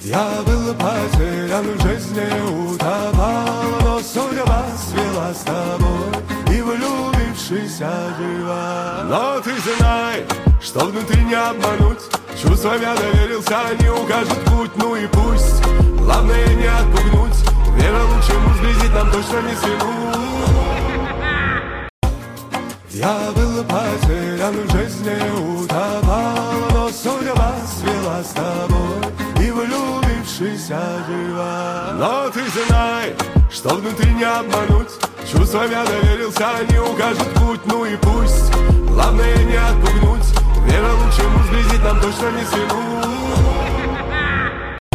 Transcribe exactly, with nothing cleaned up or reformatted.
Я был потерян в жизни, утопал, но судьба свела с тобой, и влюбившийся жива. Но ты знай, что внутри не обмануть, чувствам я доверился, они укажут путь, ну и пусть. Главное не отпугнуть, вера лучшему сблизить нам точно не свернуть. Я был потерян в жизни, утопал, но судьба свела с тобой, и влюбившийся жива. Но ты знай, что внутри не обмануть, чувствам я доверился, они укажут путь, ну и пусть. Главное не отпугнуть, вера лучшему сблизить нам точно не свернуть.